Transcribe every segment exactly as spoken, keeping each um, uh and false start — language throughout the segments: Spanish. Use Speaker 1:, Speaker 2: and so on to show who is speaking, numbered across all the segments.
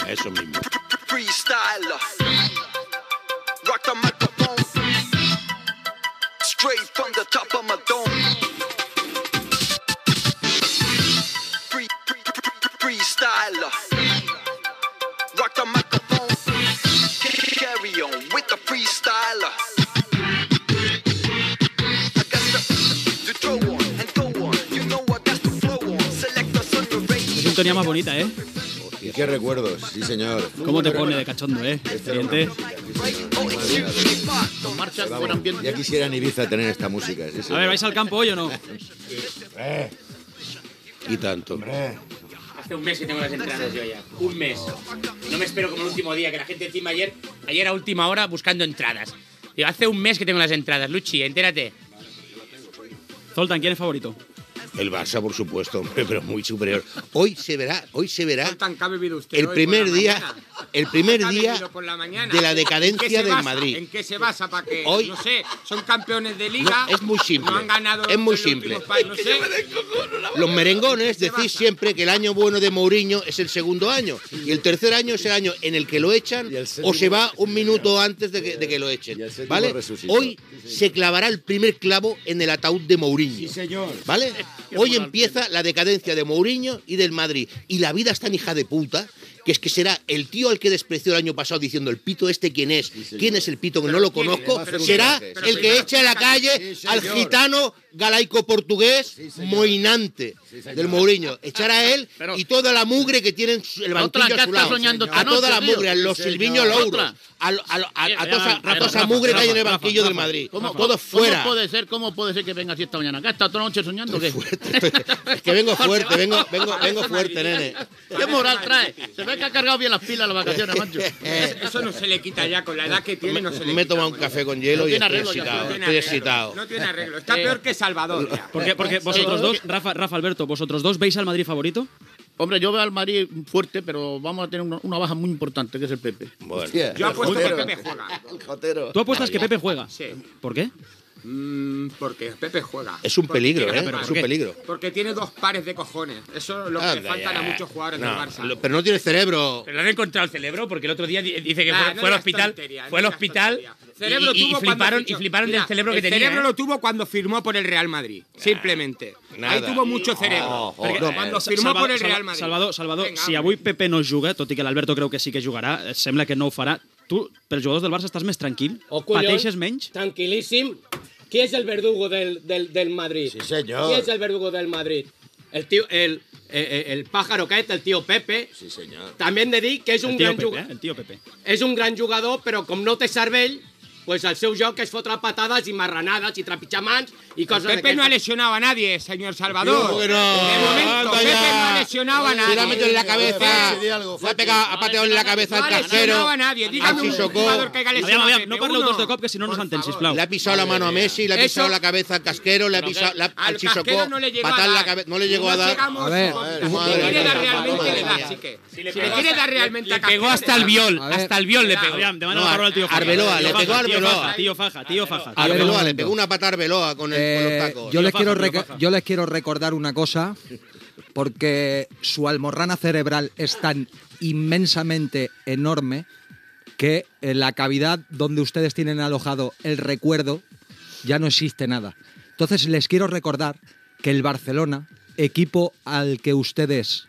Speaker 1: Eso mismo.
Speaker 2: Freestyler. Rock the microphone. Straight from the top of my dome. Free, free, free, freestyler. Rock the microphone. Carry on with the freestyler. I got the, the throw on and go on. You know what that's the flow on. Select us on the radio.
Speaker 3: Qué sintonía más bonita, ¿eh?
Speaker 1: Y qué recuerdos, sí señor.
Speaker 3: ¿Cómo te pone de cachondo, eh? Siguiente.
Speaker 4: Marchas, buen ambiente.
Speaker 1: Ya quisiera en Ibiza tener esta música. Sí,
Speaker 3: A ver, ¿vais al campo hoy o no?
Speaker 1: Eh. Y tanto.
Speaker 4: Hombre. Hace un mes que tengo las entradas yo ya. Un mes. No me espero como el último día, que la gente encima ayer, ayer a última hora buscando entradas. Digo, hace un mes que tengo las entradas. Luchi, entérate.
Speaker 3: Zoltan, ¿quién es favorito?
Speaker 1: El Barça, por supuesto, hombre, pero muy superior. Hoy se verá, hoy se verá
Speaker 5: Zoltan, ¿qué ha bebido usted
Speaker 1: el
Speaker 5: hoy
Speaker 1: primer
Speaker 5: por la
Speaker 1: día,
Speaker 5: mañana?
Speaker 1: el primer
Speaker 5: ¿Qué ha
Speaker 1: día
Speaker 5: bebido por la mañana?
Speaker 1: de la
Speaker 5: ¿En qué
Speaker 1: decadencia
Speaker 5: se
Speaker 1: del
Speaker 5: basa?
Speaker 1: Madrid.
Speaker 5: ¿En qué se basa para que,
Speaker 1: Hoy-
Speaker 5: no sé, son campeones de liga?
Speaker 1: No, es muy simple.
Speaker 5: No han ganado
Speaker 1: Es muy
Speaker 5: en los
Speaker 1: simple.
Speaker 5: últimos pa- no sé.
Speaker 1: Los merengones
Speaker 5: ¿En qué se
Speaker 1: decís
Speaker 5: basa?
Speaker 1: siempre que el año bueno de Mourinho es el segundo año y el tercer año es el año en el que lo echan o se va un minuto antes de que, de que lo echen, ¿vale? Hoy se clavará el primer clavo en el ataúd de Mourinho.
Speaker 6: Sí, señor.
Speaker 1: ¿Vale? Hoy empieza la decadencia de Mourinho y del Madrid. Y la vida es tan hija de puta que es que será el tío al que despreció el año pasado diciendo el pito este quién es, quién es el pito que no lo conozco,
Speaker 5: ¿Pero
Speaker 1: será
Speaker 5: quién es?
Speaker 1: el que
Speaker 5: Pero-
Speaker 1: echa a la calle
Speaker 6: Sí,
Speaker 1: al
Speaker 6: señor.
Speaker 1: gitano galaico-portugués moinante del Mourinho. Echar a él y toda la mugre que tiene en su- el
Speaker 4: Otra,
Speaker 1: banquillo
Speaker 4: ¿qué
Speaker 1: a su
Speaker 4: estás
Speaker 1: lado.
Speaker 4: soñando esta
Speaker 1: A toda la
Speaker 4: noche, tío?
Speaker 1: mugre, a los
Speaker 6: Sí,
Speaker 1: Silviño
Speaker 6: señor.
Speaker 1: Louros,
Speaker 4: Otra.
Speaker 1: a, lo- a, lo- a, a
Speaker 4: Mira,
Speaker 1: toda esa-
Speaker 4: mira,
Speaker 1: a toda esa
Speaker 3: Rafa,
Speaker 1: mugre que hay en el
Speaker 3: Rafa,
Speaker 1: banquillo del
Speaker 3: Rafa,
Speaker 1: Madrid.
Speaker 4: ¿Cómo,
Speaker 1: Todo
Speaker 4: ¿Cómo
Speaker 1: fuera.
Speaker 4: puede ser? ¿Cómo puede ser que venga así esta mañana? ¿Qué está toda la noche soñando o qué?
Speaker 1: Es que vengo fuerte, vengo, vengo, vengo fuerte, nene.
Speaker 4: ¿Qué moral trae? Se ve que ha cargado bien las pilas las vacaciones, macho.
Speaker 5: Eso no se le quita ya, con la edad que tiene no se le
Speaker 1: Me he
Speaker 5: quita.
Speaker 1: tomado un café con hielo
Speaker 4: No
Speaker 1: y
Speaker 4: tiene
Speaker 1: estoy
Speaker 4: arreglo ya,
Speaker 1: excitado.
Speaker 5: No tiene
Speaker 1: Estoy
Speaker 5: arreglo,
Speaker 1: excitado.
Speaker 5: No tiene arreglo. Está peor que Salvador ya.
Speaker 3: Porque, porque vosotros dos, Rafa, Rafa Alberto, vosotros dos veis al Madrid favorito.
Speaker 4: Hombre, yo veo al Madrid fuerte, pero vamos a tener una, una baja muy importante, que es el Pepe.
Speaker 1: Bueno.
Speaker 5: Yo apuesto que Pepe juega.
Speaker 6: Jotero.
Speaker 3: ¿Tú apuestas que Pepe juega?
Speaker 5: Sí.
Speaker 3: ¿Por qué?
Speaker 5: Mm, porque Pepe juega.
Speaker 1: Es un peligro,
Speaker 5: Porque-
Speaker 1: ¿eh?
Speaker 3: pero
Speaker 1: Es
Speaker 3: ¿por
Speaker 1: un
Speaker 3: qué?
Speaker 1: peligro.
Speaker 5: Porque tiene dos pares de cojones. Eso es lo que le
Speaker 1: Anda
Speaker 5: faltan
Speaker 1: ya.
Speaker 5: a muchos jugadores
Speaker 1: No,
Speaker 5: del Barça.
Speaker 1: lo- pero no tiene cerebro.
Speaker 4: Pero le han encontrado el cerebro porque el otro día di- dice que
Speaker 5: Nah,
Speaker 4: fue,
Speaker 5: no
Speaker 4: fue al
Speaker 5: digas
Speaker 4: hospital,
Speaker 5: tontería, no
Speaker 4: fue al
Speaker 5: digas
Speaker 4: hospital
Speaker 5: tontería. Cerebro
Speaker 4: y, y
Speaker 5: tuvo cuando
Speaker 4: fliparon, y
Speaker 5: fichó-
Speaker 4: fliparon
Speaker 5: Mira,
Speaker 4: del cerebro que
Speaker 5: el
Speaker 4: tenía.
Speaker 5: cerebro
Speaker 4: ¿eh?
Speaker 5: lo tuvo cuando firmó por el Real Madrid. Simplemente.
Speaker 1: nada.
Speaker 5: Ahí tuvo mucho cerebro.
Speaker 1: Oh,
Speaker 5: Porque
Speaker 1: joder.
Speaker 5: cuando
Speaker 3: Sa-
Speaker 5: firmó
Speaker 3: Salva-
Speaker 5: por el
Speaker 3: Salva-
Speaker 5: Real Madrid.
Speaker 3: Salvador, Salvador,
Speaker 5: Venga,
Speaker 3: si
Speaker 5: hombre.
Speaker 3: avui Pepe no juga, tot i que l'Alberto creu que sí que jugarà, eh, sembla que no ho farà. Tu, pels jugadors del Barça, estàs més tranquil?
Speaker 7: Oh, collons,
Speaker 3: Pateixes menys?
Speaker 7: Tranquilíssim. ¿Quién es el verdugo del, del, del Madrid?
Speaker 6: Sí, señor.
Speaker 7: ¿Quién es el verdugo del Madrid? El tío, el, el, el pájaro que es, el tío Pepe.
Speaker 6: Sí, señor.
Speaker 7: También de dir que és
Speaker 3: El
Speaker 7: un
Speaker 3: tio
Speaker 7: gran
Speaker 3: Pepe,
Speaker 7: jugador.
Speaker 3: eh? El tio Pepe.
Speaker 7: És un gran jugador, però com no té cervell, pues el seu joc és fotre patades i marranades i trepitjar mans i coses
Speaker 5: Pepe no ha
Speaker 7: d'aquestes.
Speaker 5: lesionado a nadie, señor Salvador.
Speaker 1: ¿Cómo que no?
Speaker 5: De momento,
Speaker 1: Anda
Speaker 5: Pepe
Speaker 1: ya.
Speaker 5: no ha lesionado a
Speaker 1: Se le ha
Speaker 5: nadie.
Speaker 1: metido en la cabeza.
Speaker 6: Sí, di algo,
Speaker 1: Le ha
Speaker 6: Fachi.
Speaker 1: pegado, ha pateado en la cabeza
Speaker 5: No
Speaker 1: al
Speaker 5: ha lesionado
Speaker 1: casquero.
Speaker 5: a nadie.
Speaker 1: Al
Speaker 5: Dígame un
Speaker 1: Sissoko.
Speaker 5: jugador que haya
Speaker 3: Aviam,
Speaker 5: lesionado a
Speaker 3: aviam,
Speaker 5: Pepe.
Speaker 3: no parleu
Speaker 5: Uno.
Speaker 3: dos de cop, que si no no
Speaker 5: Por
Speaker 3: s'entén,
Speaker 5: favor.
Speaker 3: sisplau.
Speaker 1: Le ha pisado la mano a Messi, le ha
Speaker 5: Eso-
Speaker 1: pisado la cabeza al casquero, le ha pisado, le ha-
Speaker 5: Al
Speaker 1: al Sissoko,
Speaker 5: casquero no le llegó a
Speaker 1: patar la
Speaker 5: dar.
Speaker 1: cabeza, no le llegó a
Speaker 5: No
Speaker 1: dar.
Speaker 5: llegamos,
Speaker 8: A ver,
Speaker 5: si le
Speaker 1: madre
Speaker 5: quiere dar
Speaker 1: mía,
Speaker 5: realmente
Speaker 1: madre
Speaker 5: le da,
Speaker 1: mía.
Speaker 5: sí que.
Speaker 4: Si le
Speaker 5: Si le
Speaker 4: pegó
Speaker 5: quiere
Speaker 4: hasta-
Speaker 5: dar realmente
Speaker 4: le
Speaker 5: a
Speaker 4: pegó
Speaker 5: casquero,
Speaker 4: hasta el
Speaker 5: le da.
Speaker 4: viol,
Speaker 8: A ver.
Speaker 4: hasta el viol le
Speaker 5: Cuidado.
Speaker 4: pegó.
Speaker 3: Aviam, demana
Speaker 1: No,
Speaker 3: la paraula al tio Faja.
Speaker 1: Arbeloa, le
Speaker 3: Tio
Speaker 1: pegó a
Speaker 3: Faja, tio
Speaker 1: Arbeloa.
Speaker 3: Faja, Tio Faja, tio Faja.
Speaker 8: A ver, un
Speaker 1: Arbeloa, le
Speaker 8: momento.
Speaker 1: pegó una pata a Arbeloa con, el, con los
Speaker 8: Eh,
Speaker 1: tacos.
Speaker 8: yo, les
Speaker 3: Tío
Speaker 8: quiero
Speaker 3: Faja, tío
Speaker 8: reca-
Speaker 3: Faja.
Speaker 8: yo les quiero recordar una cosa, porque su almorrana cerebral es tan inmensamente enorme que en la cavidad donde ustedes tienen alojado el recuerdo ya no existe nada. Entonces les quiero recordar que el Barcelona, equipo al que ustedes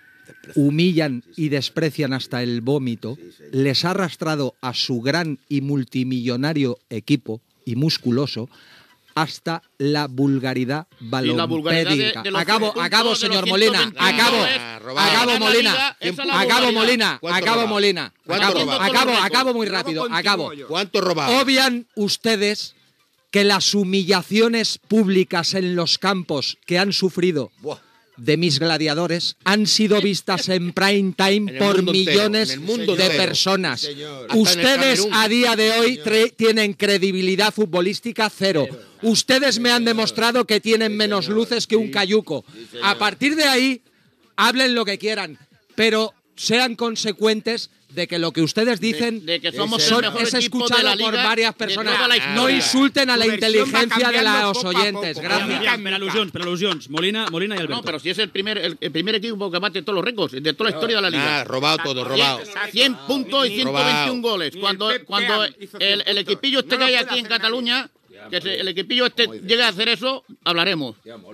Speaker 8: humillan y desprecian hasta el vómito, les ha arrastrado a su gran y multimillonario equipo y musculoso hasta la vulgaridad
Speaker 4: la vulgaridad de-
Speaker 8: balompédica.
Speaker 4: de los
Speaker 8: Acabo,
Speaker 4: puntos
Speaker 8: acabo,
Speaker 4: de
Speaker 8: señor
Speaker 4: los
Speaker 8: Molina,
Speaker 4: ciento veintiuno
Speaker 8: acabo,
Speaker 4: es
Speaker 1: robado.
Speaker 8: acabo,
Speaker 4: ganar la
Speaker 8: Molina,
Speaker 4: liga, esa es la
Speaker 8: acabo,
Speaker 4: vulgaridad.
Speaker 8: Molina,
Speaker 1: ¿Cuánto
Speaker 8: acabo,
Speaker 1: robado?
Speaker 8: Molina,
Speaker 1: ¿Cuánto
Speaker 8: acabo,
Speaker 1: robado?
Speaker 8: acabo,
Speaker 4: Luego
Speaker 8: acabo muy
Speaker 5: Luego
Speaker 8: rápido,
Speaker 5: continúo
Speaker 8: acabo.
Speaker 5: yo.
Speaker 1: ¿Cuánto robado?
Speaker 8: Obvian ustedes que las humillaciones públicas en los campos que han sufrido
Speaker 1: Buah.
Speaker 8: de mis gladiadores han sido vistas en prime time
Speaker 1: En el
Speaker 8: por
Speaker 1: mundo entero,
Speaker 8: millones
Speaker 1: en el mundo
Speaker 8: de
Speaker 1: entero.
Speaker 8: personas.
Speaker 6: Sí, señor.
Speaker 1: Hasta en el
Speaker 8: Ustedes
Speaker 1: Camerún.
Speaker 8: a día de hoy tre- tienen credibilidad futbolística cero. Ustedes me han demostrado que tienen menos luces que un cayuco. A partir de ahí, hablen lo que quieran, pero sean consecuentes de que lo que ustedes dicen
Speaker 6: de que somos el
Speaker 8: son-
Speaker 6: mejor
Speaker 8: es
Speaker 6: equipo de
Speaker 8: escuchado
Speaker 6: la
Speaker 8: por
Speaker 6: liga
Speaker 8: varias
Speaker 6: de
Speaker 8: personas.
Speaker 6: toda la historia.
Speaker 8: No insulten a la
Speaker 5: Tu versión va
Speaker 8: inteligencia de
Speaker 5: cambiando
Speaker 8: los
Speaker 5: poco a
Speaker 8: oyentes.
Speaker 5: poco.
Speaker 8: Gracias.
Speaker 3: Aviam, per al·lusions, per al·lusions. Molina, Molina i Alberto.
Speaker 6: No, pero si es el primer, el, el primer equipo que bate todos los récords de toda la historia de la liga.
Speaker 1: Ah, robado todo, robado.
Speaker 6: cien puntos y ciento veintiún goles.
Speaker 5: Ni
Speaker 6: Cuando,
Speaker 5: el Pep
Speaker 6: cuando
Speaker 5: Team hizo
Speaker 6: el,
Speaker 5: cien
Speaker 6: el equipillo este
Speaker 5: puntos.
Speaker 6: que
Speaker 5: No
Speaker 6: hay
Speaker 5: lo
Speaker 6: aquí en
Speaker 5: puede hacer
Speaker 6: Cataluña, que se- el equipillo este llegue a hacer eso, hablaremos.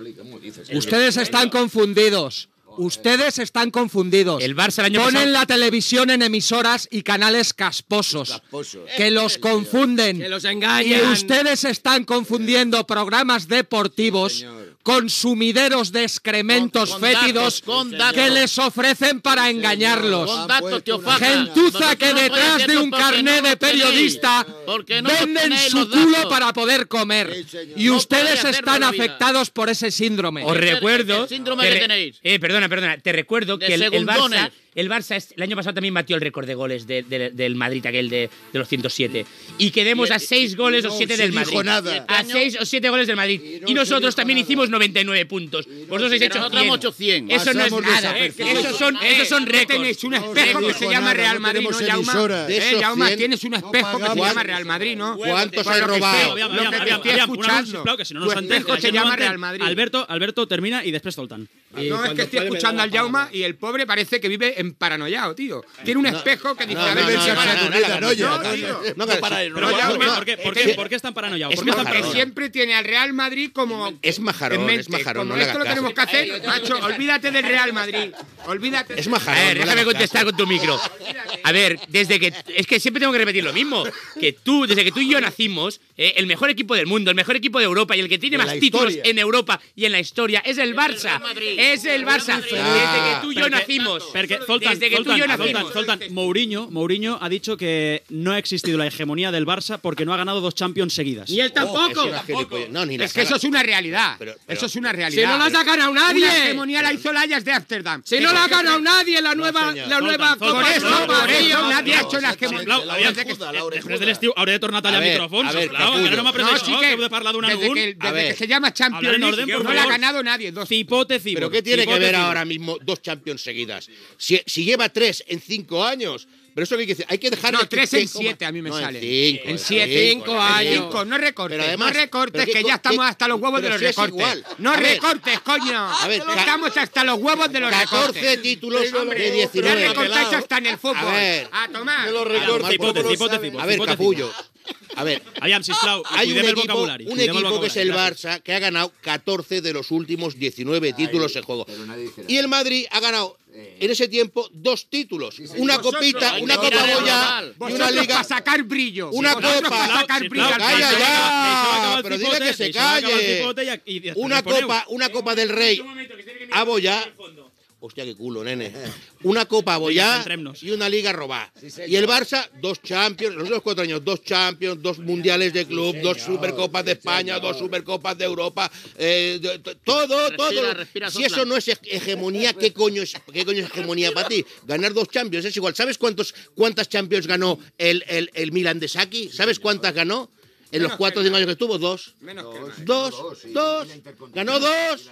Speaker 8: Ustedes están confundidos. Ustedes están confundidos.
Speaker 4: El Barça el año
Speaker 8: Ponen
Speaker 4: pasado-
Speaker 8: la televisión en emisoras y canales casposos. Que los confunden.
Speaker 7: Que los
Speaker 8: Y
Speaker 7: engañan.
Speaker 8: ustedes están confundiendo programas deportivos con sumideros de excrementos
Speaker 6: Con- con
Speaker 8: fétidos
Speaker 6: datos, con datos.
Speaker 8: que les ofrecen para engañarlos.
Speaker 6: Con datos, tío Faja.
Speaker 8: Gentuza que
Speaker 6: Vosotros no
Speaker 8: detrás
Speaker 6: podéis
Speaker 8: de un
Speaker 6: porque
Speaker 8: carné
Speaker 6: no
Speaker 8: de
Speaker 6: los tenéis,
Speaker 8: periodista
Speaker 6: porque no los
Speaker 8: venden
Speaker 6: tenéis
Speaker 8: su
Speaker 6: los
Speaker 8: culo
Speaker 6: datos.
Speaker 8: para poder comer. Y
Speaker 6: No
Speaker 8: ustedes
Speaker 6: podéis hacerlo
Speaker 8: están
Speaker 6: en la vida.
Speaker 8: afectados por ese síndrome.
Speaker 4: Os
Speaker 6: El-
Speaker 4: recuerdo.
Speaker 6: el síndrome
Speaker 4: te
Speaker 6: que
Speaker 4: re-
Speaker 6: tenéis.
Speaker 4: Eh, perdona, perdona. Te recuerdo
Speaker 6: De
Speaker 4: que el, el
Speaker 6: segundones.
Speaker 4: Barça. El Barça es- el año pasado también batió el récord de goles de- de- del Madrid, aquel de, de los ciento siete. Y quedemos
Speaker 6: Y el-
Speaker 4: a seis goles o
Speaker 9: no
Speaker 4: siete
Speaker 9: se
Speaker 4: del
Speaker 9: dijo
Speaker 4: Madrid.
Speaker 9: nada.
Speaker 4: A seis o siete goles del Madrid. Y, nosotros también hicimos noventa y nueve puntos. Vosotros habéis
Speaker 6: Pero
Speaker 4: hecho
Speaker 6: nosotros
Speaker 4: cien.
Speaker 6: hemos hecho cien.
Speaker 4: Eso no es
Speaker 9: Pasamos
Speaker 4: nada.
Speaker 9: desapercibidos.
Speaker 4: Esos son,
Speaker 5: Eh,
Speaker 4: esos son
Speaker 5: no
Speaker 4: récords.
Speaker 5: tenéis un
Speaker 9: No
Speaker 5: espejo
Speaker 9: se
Speaker 5: que se
Speaker 9: dijo
Speaker 5: llama
Speaker 9: nada,
Speaker 5: Real
Speaker 9: no
Speaker 5: Madrid, ¿no,
Speaker 9: tenemos
Speaker 5: Jaume?
Speaker 9: emisora.
Speaker 1: De
Speaker 5: Eh,
Speaker 1: esos
Speaker 5: Jaume,
Speaker 1: cien,
Speaker 5: tienes un espejo que se
Speaker 9: pagamos.
Speaker 5: llama Real Madrid, ¿no?
Speaker 1: ¿Cuántos
Speaker 5: Por
Speaker 1: hay
Speaker 5: lo que
Speaker 1: robado?
Speaker 5: estoy-
Speaker 3: Aviam,
Speaker 5: lo
Speaker 3: aviam,
Speaker 5: que te
Speaker 3: aviam,
Speaker 5: estoy
Speaker 3: aviam, un anunci,
Speaker 5: escuchando.
Speaker 3: sisplau, que si no
Speaker 5: Tu
Speaker 3: no s'entén.
Speaker 5: espejo
Speaker 3: la
Speaker 5: se
Speaker 3: gent no
Speaker 5: llama
Speaker 3: entén.
Speaker 5: Real Madrid.
Speaker 3: Alberto, Alberto termina y després Zoltán.
Speaker 5: No, es que estoy escuchando al Jauma y el pobre parece que vive en paranoiao, tío. Tiene un espejo que dice,
Speaker 1: no,
Speaker 5: a ver,
Speaker 1: no,
Speaker 5: ven
Speaker 1: no,
Speaker 5: si
Speaker 1: no,
Speaker 5: acaso-
Speaker 1: no, no,
Speaker 9: no, no,
Speaker 5: No,
Speaker 9: no,
Speaker 5: tío.
Speaker 1: No,
Speaker 3: Pero,
Speaker 1: no,
Speaker 3: ¿por,
Speaker 5: ya,
Speaker 3: qué,
Speaker 5: no,
Speaker 3: ¿por, qué, por,
Speaker 1: es
Speaker 3: qué,
Speaker 1: que-
Speaker 3: ¿Por qué están paranoiados?
Speaker 1: es
Speaker 3: ¿Por qué están
Speaker 1: majarrón.
Speaker 5: Que
Speaker 3: paranoiados?
Speaker 5: siempre tiene al Real Madrid como
Speaker 1: Es majarón,
Speaker 5: en mente.
Speaker 1: es majarón,
Speaker 5: Como
Speaker 1: no le
Speaker 5: esto
Speaker 1: hagas
Speaker 5: lo
Speaker 1: caso.
Speaker 5: tenemos que hacer, macho, olvídate del Real Madrid. Olvídate.
Speaker 1: Es
Speaker 4: A
Speaker 1: majarón.
Speaker 4: ver,
Speaker 1: no le
Speaker 4: déjame
Speaker 1: hagas
Speaker 4: contestar
Speaker 1: caso.
Speaker 4: con tu micro. A ver, desde que. Es que siempre tengo que repetir lo mismo. Que tú, desde que tú y yo nacimos, eh, el mejor equipo del mundo, el mejor equipo de Europa y el que tiene
Speaker 9: De
Speaker 4: más
Speaker 9: la
Speaker 4: títulos
Speaker 9: historia.
Speaker 4: en Europa y en la historia es el Barça. Es el Barça. Desde que tú y yo
Speaker 3: Perquè-
Speaker 4: nacimos.
Speaker 3: Perquè, Zoltán,
Speaker 4: Desde que tú y
Speaker 3: Zoltán,
Speaker 4: yo
Speaker 3: Zoltán,
Speaker 4: nacimos.
Speaker 3: Zoltán, Mourinho, Mourinho ha dicho que no ha existido la hegemonía del Barça porque no ha ganado dos Champions seguidas.
Speaker 7: Ni él
Speaker 1: Es
Speaker 7: tampoco.
Speaker 1: una gilipollez. No, ni la
Speaker 5: Es que
Speaker 1: cara.
Speaker 5: eso es una realidad.
Speaker 1: Pero- pero-
Speaker 5: Eso es una
Speaker 7: Si
Speaker 5: realidad.
Speaker 7: no las ha ganado nadie.
Speaker 5: Una hegemonía la hizo el Ajax de Ámsterdam.
Speaker 7: Si no la ha ganado nadie la nueva,
Speaker 1: señor.
Speaker 7: la nueva
Speaker 3: Zoltán,
Speaker 7: Copa
Speaker 5: Por
Speaker 3: Zoltán,
Speaker 5: eso,
Speaker 7: Europa,
Speaker 5: por eso
Speaker 7: tío.
Speaker 5: nadie ha hecho la
Speaker 9: Exactamente.
Speaker 5: hegemonía.
Speaker 3: Sisplau, aviam,
Speaker 9: Laura Juda, Laura
Speaker 3: després de
Speaker 9: Juda.
Speaker 3: l'estiu hauré de tornar a tallar
Speaker 1: A ver,
Speaker 3: micròfons,
Speaker 1: a ver,
Speaker 3: sisplau, encara no m'ha pres
Speaker 5: No,
Speaker 3: això,
Speaker 5: sí
Speaker 3: que
Speaker 5: que
Speaker 3: heu de parlar d'un en
Speaker 5: desde,
Speaker 3: un.
Speaker 5: que,
Speaker 1: A
Speaker 5: desde
Speaker 1: ver.
Speaker 5: que se llama
Speaker 3: Hablar
Speaker 5: Champions
Speaker 3: en
Speaker 5: League
Speaker 3: orden, por
Speaker 5: no la ha
Speaker 3: favor.
Speaker 5: ganado nadie. Dos.
Speaker 3: Cipote, cipote.
Speaker 1: ¿Pero qué tiene que
Speaker 3: Cipote,
Speaker 1: ver
Speaker 3: cipote.
Speaker 1: ahora mismo dos Champions seguidas? Si, si lleva tres en cinco años. Pero eso que hay que decir, hay que dejar.
Speaker 5: No, tres en siete a mí me
Speaker 1: no,
Speaker 5: sale.
Speaker 1: En cinco,
Speaker 5: En
Speaker 1: en
Speaker 5: siete.
Speaker 1: cinco,
Speaker 7: Cinco
Speaker 1: en
Speaker 7: años.
Speaker 1: cinco.
Speaker 5: Cinco, no recortes,
Speaker 1: Pero además,
Speaker 5: no recortes,
Speaker 1: pero
Speaker 5: que
Speaker 1: qué-
Speaker 5: ya estamos
Speaker 1: qué-
Speaker 5: hasta los huevos de
Speaker 1: pero
Speaker 5: los
Speaker 1: si es
Speaker 5: recortes.
Speaker 1: igual.
Speaker 5: No
Speaker 1: A ver,
Speaker 5: recortes, coño.
Speaker 1: a ver, ca-
Speaker 5: Estamos hasta los huevos de los
Speaker 1: catorce
Speaker 5: recortes.
Speaker 1: títulos
Speaker 5: Hombre,
Speaker 1: de diecinueve.
Speaker 5: Ya recortáis hasta en el fútbol.
Speaker 1: A ver.
Speaker 5: A tomar.
Speaker 9: Me lo
Speaker 3: A
Speaker 9: recorte,
Speaker 3: tomar
Speaker 9: ¿cómo
Speaker 3: cipote,
Speaker 9: lo
Speaker 3: cipote,
Speaker 9: sabe?
Speaker 3: cipote.
Speaker 1: A ver,
Speaker 3: Cipote,
Speaker 1: capullo. A ver,
Speaker 3: Aviam, sisplau,
Speaker 1: hay un
Speaker 3: cuidem el
Speaker 1: equipo,
Speaker 3: vocabulari.
Speaker 1: un
Speaker 3: cuidem el
Speaker 1: equipo que es el
Speaker 3: vocabulari,
Speaker 1: Barça que ha ganado catorce de los últimos diecinueve títulos en juego. Y el Madrid ha ganado en ese tiempo dos títulos. Una copita,
Speaker 6: Ay,
Speaker 1: una
Speaker 6: no,
Speaker 1: copa
Speaker 6: no, no,
Speaker 1: Goya
Speaker 6: no,
Speaker 1: y
Speaker 5: Vosotros
Speaker 1: una liga.
Speaker 5: para sacar brillo.
Speaker 1: Una
Speaker 5: Vosotros
Speaker 1: copa.
Speaker 5: para sacar
Speaker 3: Sisplau,
Speaker 5: brillo. al
Speaker 1: Calla
Speaker 3: deixeu
Speaker 1: ya,
Speaker 3: acabar el
Speaker 1: pero
Speaker 3: cipote,
Speaker 1: dile que se
Speaker 3: deixeu acabar el
Speaker 1: calle.
Speaker 3: cipote i- i després
Speaker 1: Una
Speaker 3: responeu.
Speaker 1: copa, una copa del Rey a Boya. Hostia, qué culo, nene. Una copa a Boya
Speaker 3: centrémonos.
Speaker 1: y una liga robada. Y el Barça, dos Champions, los últimos cuatro años, dos Champions, dos Mundiales de Club, dos Supercopas de España, dos Supercopas de Europa, eh, de- de- todo,
Speaker 6: Respira,
Speaker 1: todo.
Speaker 6: respira,
Speaker 1: Si
Speaker 6: sopla.
Speaker 1: eso no es hege- hegemonía, ¿qué coño es, qué coño es hegemonía para ti? Ganar dos Champions es igual. ¿Sabes cuántos, cuántas Champions ganó el, el, el Milan de Saki? ¿Sabes cuántas ganó? En los cuatro o cinco años que estuvo, dos.
Speaker 5: Menos que más.
Speaker 1: Dos, dos, ganó dos.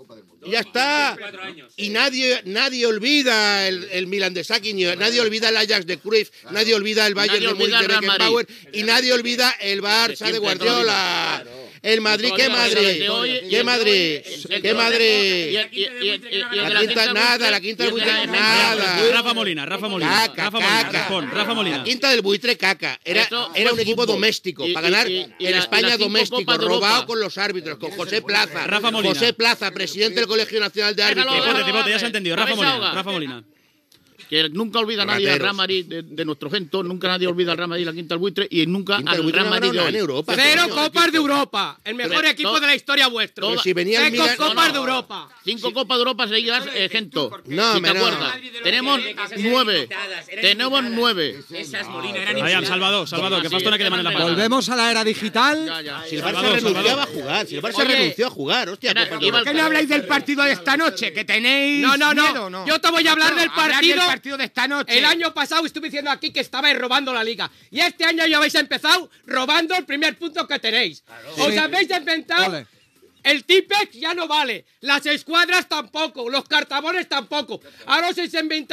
Speaker 1: Y ya está. Y nadie, nadie olvida el, el Milan de Saki, ni nadie olvida el Ajax de Cruyff, nadie olvida el Bayern
Speaker 6: Nadie
Speaker 1: de Múnich
Speaker 6: olvida
Speaker 1: de
Speaker 6: el Real
Speaker 1: Beckenbauer
Speaker 6: Madrid.
Speaker 1: y nadie olvida el Barça de
Speaker 6: siempre,
Speaker 1: Guardiola. El Madrid, ¿qué
Speaker 6: Todavía,
Speaker 1: Madrid?
Speaker 6: el de hoy, y el
Speaker 1: ¿Qué
Speaker 6: de
Speaker 1: Madrid?
Speaker 6: hoy, el
Speaker 1: ¿Qué
Speaker 6: de-
Speaker 1: Madrid?
Speaker 6: y el- y- y- y- y el de
Speaker 1: La quinta,
Speaker 6: del
Speaker 1: nada,
Speaker 6: buitre,
Speaker 1: la quinta
Speaker 6: y
Speaker 1: del
Speaker 6: el de la
Speaker 1: buitre,
Speaker 6: defensa.
Speaker 1: nada.
Speaker 3: Rafa Molina, Rafa Molina.
Speaker 1: Caca,
Speaker 3: Rafa Molina,
Speaker 1: caca.
Speaker 3: respon, Rafa Molina.
Speaker 1: La quinta del buitre, caca. Era,
Speaker 6: Eso
Speaker 1: era
Speaker 6: fue
Speaker 1: un equipo
Speaker 6: fútbol.
Speaker 1: doméstico,
Speaker 6: Y-
Speaker 1: para ganar
Speaker 6: y- y- y
Speaker 1: en
Speaker 6: la- y
Speaker 1: España
Speaker 6: las cinco
Speaker 1: doméstico,
Speaker 6: Copas de
Speaker 1: robado
Speaker 6: Europa.
Speaker 1: con los árbitros, con José Plaza.
Speaker 3: Rafa Molina.
Speaker 1: José Plaza, presidente del Colegio Nacional de
Speaker 6: Déjalo,
Speaker 1: Árbitros.
Speaker 3: Cipote,
Speaker 6: déjalo.
Speaker 3: cipote, ya se ha entendido. Rafa
Speaker 6: Desahoga.
Speaker 3: Molina, Rafa Molina.
Speaker 6: Que nunca olvida nadie al
Speaker 1: Rateros.
Speaker 6: Real Madrid de, de nuestro gento, nunca nadie olvida al Real Madrid la quinta del buitre y nunca
Speaker 1: Quinta del
Speaker 6: al
Speaker 1: buitre
Speaker 6: Real
Speaker 1: no ha
Speaker 6: Madrid de
Speaker 1: ganado nada
Speaker 6: hoy.
Speaker 1: en Europa.
Speaker 7: Cero
Speaker 1: coño.
Speaker 7: copas de Europa. El mejor
Speaker 6: Pero
Speaker 7: equipo
Speaker 6: to-
Speaker 7: de la historia vuestra.
Speaker 1: Pero si venía el
Speaker 7: Cinco
Speaker 1: Milan-
Speaker 7: copas
Speaker 1: no, no.
Speaker 7: de Europa.
Speaker 6: Cinco Copas de Europa seguidas, eh, Gento.
Speaker 1: No,
Speaker 6: si te
Speaker 1: me no.
Speaker 6: acuerdas. Tenemos nueve. Tenemos nueve.
Speaker 4: Esas Molina eran
Speaker 3: Aviam, Salvador, Salvador, que fa estona que demanen la paraula.
Speaker 8: Volvemos a la era digital.
Speaker 6: Ya, ya.
Speaker 1: Si el Barça
Speaker 3: Salvador,
Speaker 1: renunciaba
Speaker 3: Salvador.
Speaker 1: a jugar, si el Barça
Speaker 6: Oye,
Speaker 1: renunció a jugar, hostia.
Speaker 6: era-
Speaker 1: Copa de
Speaker 6: iba
Speaker 1: Europa.
Speaker 5: ¿Por qué no habláis del partido de esta noche? ¿Que tenéis
Speaker 7: No, no, no.
Speaker 5: miedo, no?
Speaker 7: Yo te voy a hablar
Speaker 5: No,
Speaker 7: del
Speaker 5: hablar
Speaker 7: partido.
Speaker 5: del partido de esta noche.
Speaker 7: El año pasado estuve diciendo aquí que estabais robando la liga. Y este año ya habéis empezado robando el primer punto que tenéis. Os
Speaker 8: Sí.
Speaker 7: habéis inventado.
Speaker 8: Ole.
Speaker 7: El Tipex ya no vale. Las escuadras tampoco. Los cartabones tampoco. Ahora os habéis inventado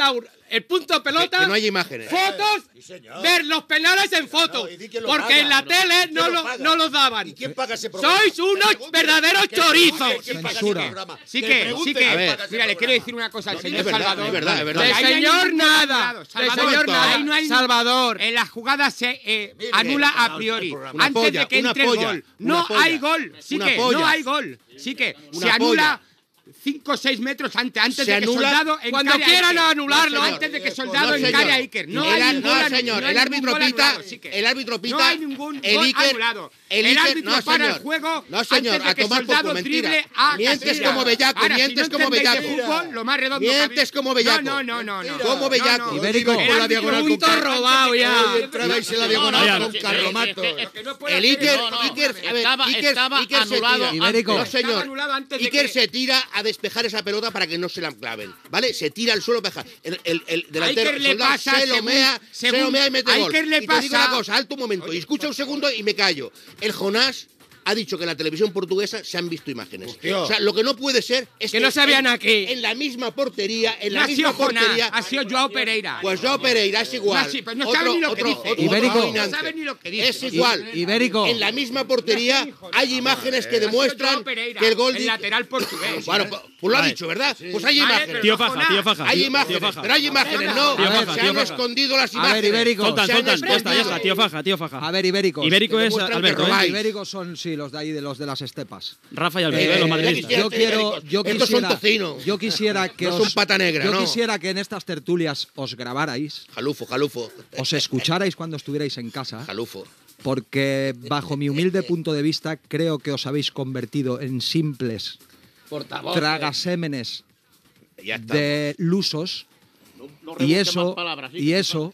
Speaker 7: el punto pelota,
Speaker 1: Que- que no hay imágenes.
Speaker 7: fotos, ver los penales en fotos,
Speaker 9: y di quién lo
Speaker 7: porque
Speaker 9: paga.
Speaker 7: en la tele
Speaker 9: ¿Quién
Speaker 7: no,
Speaker 9: lo
Speaker 7: lo,
Speaker 9: paga?
Speaker 7: no los daban.
Speaker 9: ¿Y quién paga ese programa?
Speaker 7: Sois unos verdaderos chorizos.
Speaker 9: ¿Quién paga ese
Speaker 8: Censura.
Speaker 9: programa?
Speaker 5: Sí
Speaker 9: Que
Speaker 5: que,
Speaker 9: pregunte
Speaker 5: sí
Speaker 9: quién
Speaker 5: que,
Speaker 9: paga ese
Speaker 5: mira, le quiero
Speaker 9: programa.
Speaker 5: decir una cosa al
Speaker 9: No,
Speaker 5: señor
Speaker 1: es verdad,
Speaker 5: Salvador.
Speaker 1: es verdad, es verdad.
Speaker 7: De
Speaker 5: Ahí no hay
Speaker 7: señor
Speaker 5: ningún
Speaker 7: nada,
Speaker 5: lado.
Speaker 7: de
Speaker 5: Salvador,
Speaker 7: señor nada.
Speaker 5: ahí no hay-
Speaker 7: Salvador.
Speaker 5: En la jugada se eh,
Speaker 9: Mire,
Speaker 5: anula
Speaker 9: mire,
Speaker 5: a priori.
Speaker 9: una
Speaker 5: Antes
Speaker 1: polla,
Speaker 5: de que
Speaker 1: una
Speaker 5: entre el
Speaker 1: polla,
Speaker 5: gol.
Speaker 1: una
Speaker 5: No
Speaker 1: polla,
Speaker 5: hay gol. Sí
Speaker 1: una
Speaker 5: que
Speaker 1: polla.
Speaker 5: no hay gol. Sí que
Speaker 1: Una
Speaker 5: se anula
Speaker 1: polla.
Speaker 5: cinco o seis metros antes, antes
Speaker 1: Se
Speaker 5: de que
Speaker 1: anula
Speaker 5: Soldado
Speaker 7: cuando
Speaker 5: encare a
Speaker 7: quieran
Speaker 5: Iker.
Speaker 7: anularlo.
Speaker 5: No, antes de que Soldado
Speaker 1: No,
Speaker 5: encare
Speaker 1: señor.
Speaker 5: a Iker. No
Speaker 1: El
Speaker 5: hay
Speaker 1: ar-
Speaker 5: ningún
Speaker 1: no,
Speaker 5: anu-
Speaker 1: señor,
Speaker 5: no hay
Speaker 1: el árbitro
Speaker 5: ningún gol
Speaker 1: pita,
Speaker 5: anulado, sí que
Speaker 1: el árbitro pita,
Speaker 5: No hay ningún
Speaker 1: el
Speaker 5: gol
Speaker 1: Iker-
Speaker 5: anulado.
Speaker 1: el
Speaker 5: El
Speaker 1: Iker-
Speaker 5: árbitro
Speaker 1: no,
Speaker 5: para
Speaker 1: señor.
Speaker 5: el juego
Speaker 1: No, señor,
Speaker 5: antes de
Speaker 1: a
Speaker 5: que
Speaker 1: tomar por
Speaker 5: Soldado
Speaker 1: culo, mentira.
Speaker 5: drible a
Speaker 1: Mientes
Speaker 5: Casilla.
Speaker 1: como bellaco,
Speaker 5: Ahora,
Speaker 1: mientes
Speaker 5: si no
Speaker 1: como
Speaker 5: entendéis de
Speaker 1: bellaco.
Speaker 5: fútbol, lo más redondo que
Speaker 1: Mientes
Speaker 5: habéis-
Speaker 1: como bellaco.
Speaker 5: No, no, no, no.
Speaker 1: Como
Speaker 5: no,
Speaker 1: bellaco.
Speaker 5: no.
Speaker 8: Ibérico.
Speaker 5: El
Speaker 8: Por la
Speaker 5: árbitro
Speaker 9: diagonal con
Speaker 5: punto
Speaker 9: Car-
Speaker 5: robado ya.
Speaker 9: Hoy entrabais en la
Speaker 6: No,
Speaker 9: diagonal
Speaker 6: no,
Speaker 9: con
Speaker 6: no,
Speaker 9: Carromato.
Speaker 6: es que- es que-
Speaker 5: Que no puede
Speaker 1: El
Speaker 5: hacer-
Speaker 1: Iker,
Speaker 6: no, no,
Speaker 1: Iker, a ver,
Speaker 6: estaba-
Speaker 1: Iker,
Speaker 6: estaba
Speaker 1: Iker se
Speaker 6: anulado
Speaker 1: tira.
Speaker 8: Ibérico.
Speaker 1: No,
Speaker 5: Estaba
Speaker 1: señor.
Speaker 5: anulado antes de
Speaker 1: Iker
Speaker 5: que-
Speaker 1: se tira a despejar esa pelota para que no se la claven, ¿vale? Se tira al suelo para dejar. El, el, el delantero
Speaker 5: Iker le
Speaker 1: Soldado
Speaker 5: pasa
Speaker 1: se lo
Speaker 5: según-
Speaker 1: mea, se
Speaker 5: según-
Speaker 1: lo mea y mete
Speaker 5: a
Speaker 1: gol.
Speaker 5: Iker le
Speaker 1: y te digo
Speaker 5: pasa-
Speaker 1: una cosa, alto un momento, y escucha un segundo y me callo. El Jonás ha dicho que en la televisión portuguesa se han visto imágenes.
Speaker 9: Hostia.
Speaker 1: O sea, lo que no puede ser es
Speaker 7: Que no se vean
Speaker 1: en,
Speaker 7: aquí.
Speaker 1: en la misma portería, en
Speaker 5: No
Speaker 1: la
Speaker 5: ha sido
Speaker 1: misma
Speaker 5: Jonás,
Speaker 1: portería.
Speaker 5: ha sido Joao Pereira.
Speaker 1: Pues Joao Pereira es igual.
Speaker 5: No, sí, pero no
Speaker 1: Otro-
Speaker 5: sabe ni lo que
Speaker 1: otro-
Speaker 5: dice.
Speaker 1: otro
Speaker 8: Ibérico.
Speaker 1: dominante.
Speaker 5: No sabe ni lo que dice.
Speaker 1: Es igual.
Speaker 8: Ibérico.
Speaker 1: En la misma portería hay imágenes que
Speaker 5: Ha sido
Speaker 1: demuestran
Speaker 5: Joao Pereira,
Speaker 1: que el gol
Speaker 5: el
Speaker 1: di-
Speaker 5: lateral portugués.
Speaker 1: Bueno, pues pues lo ha dicho, ¿verdad? Pues hay
Speaker 5: Vale,
Speaker 1: imágenes.
Speaker 5: pero
Speaker 3: Tío
Speaker 5: no
Speaker 3: Faja,
Speaker 5: Jonás.
Speaker 3: tío Faja.
Speaker 1: Hay
Speaker 3: tío-
Speaker 1: imágenes,
Speaker 3: tío Faja.
Speaker 1: pero hay imágenes, no.
Speaker 3: Tío Faja,
Speaker 1: Se
Speaker 3: tío
Speaker 1: han
Speaker 3: Faja.
Speaker 1: escondido las
Speaker 8: A ver,
Speaker 1: imágenes.
Speaker 8: Ibérico.
Speaker 3: Zoltan,
Speaker 1: Se han
Speaker 3: Zoltan, ya está, ya está,
Speaker 1: escondido.
Speaker 3: tío Faja, tío Faja.
Speaker 8: A ver, Ibérico.
Speaker 3: Ibérico
Speaker 1: que
Speaker 3: es
Speaker 1: demuestran que
Speaker 3: Alberto, ¿eh?
Speaker 1: robáis.
Speaker 8: Ibéricos son, sí, los de ahí, de los de las estepas.
Speaker 3: Rafa y Alberto,
Speaker 1: Eh,
Speaker 3: ¿eh? los
Speaker 1: ya
Speaker 3: madridistas.
Speaker 1: quisiera-
Speaker 8: Yo quiero, yo
Speaker 1: Estos son
Speaker 8: quisiera,
Speaker 1: tocino.
Speaker 8: yo quisiera que
Speaker 1: No
Speaker 8: os,
Speaker 1: son pata negra,
Speaker 8: yo
Speaker 1: no.
Speaker 8: quisiera que en estas tertulias os grabarais,
Speaker 1: Jalufo, jalufo.
Speaker 8: os escucharais cuando estuvierais en casa,
Speaker 1: Jalufo.
Speaker 8: porque bajo mi humilde punto de vista creo que os habéis convertido en simples
Speaker 7: Portavoz.
Speaker 8: tragasémenes
Speaker 1: Ya está.
Speaker 8: de lusos
Speaker 6: No
Speaker 8: y
Speaker 6: rebusque
Speaker 8: eso
Speaker 6: más palabras, ¿sí?
Speaker 8: y eso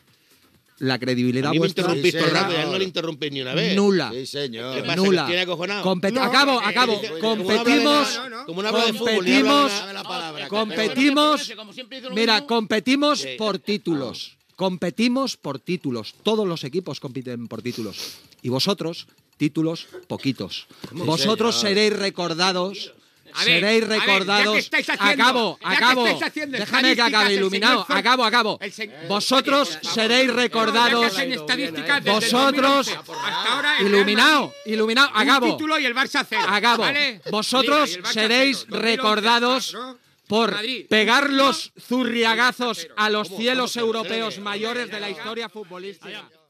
Speaker 8: la credibilidad
Speaker 1: A mí me
Speaker 8: vuestra
Speaker 1: interrumpís todo el rato,
Speaker 9: señor.
Speaker 1: ya no le interrumpís ni una vez.
Speaker 8: nula.
Speaker 9: Sí, señor.
Speaker 1: ¿Qué pasa,
Speaker 8: Nula.
Speaker 1: que tiene acojonado?
Speaker 8: Compet-
Speaker 5: No,
Speaker 8: acabo,
Speaker 5: eh,
Speaker 8: acabo.
Speaker 5: eh,
Speaker 1: como no habla de
Speaker 8: Competimos,
Speaker 1: nada,
Speaker 5: no, no.
Speaker 1: Como no habla de fútbol, ni habla de
Speaker 8: competimos,
Speaker 1: nada.
Speaker 9: Dame la palabra.
Speaker 8: competimos,
Speaker 6: Como siempre dice lo
Speaker 8: mira,
Speaker 6: mismo.
Speaker 8: competimos
Speaker 1: Sí.
Speaker 8: por títulos. Competimos por títulos. Todos los equipos compiten por títulos. Y vosotros, títulos poquitos. Vosotros
Speaker 9: señor.
Speaker 8: seréis recordados.
Speaker 5: A ver,
Speaker 8: seréis
Speaker 5: a ver, ya que
Speaker 8: recordados.
Speaker 5: estáis haciendo-
Speaker 8: acabo,
Speaker 5: ya que
Speaker 8: acabo.
Speaker 5: estáis haciendo
Speaker 8: Déjame que
Speaker 5: estadísticas,
Speaker 8: acabe,
Speaker 5: el
Speaker 8: iluminado.
Speaker 5: señor Zor-
Speaker 8: Acabo, acabo.
Speaker 5: el se-
Speaker 8: Vosotros
Speaker 5: Oye,
Speaker 8: seréis recordados.
Speaker 5: Ya que hacen estadísticas desde el
Speaker 8: Vosotros,
Speaker 5: dos mil once hasta ahora el Real
Speaker 8: iluminado,
Speaker 5: Madrid,
Speaker 8: iluminado.
Speaker 5: un
Speaker 8: Acabo.
Speaker 5: título y el Barça cero.
Speaker 8: Acabo.
Speaker 5: ¿vale?
Speaker 8: Vosotros
Speaker 5: Mira, y el Barça
Speaker 8: seréis
Speaker 5: cero, dos mil once,
Speaker 8: recordados
Speaker 5: ¿no?
Speaker 8: por
Speaker 5: Madrid,
Speaker 8: pegar
Speaker 5: un
Speaker 8: los
Speaker 5: título,
Speaker 8: zurriagazos
Speaker 5: cero.
Speaker 8: a los cielos europeos mayores de la historia futbolística.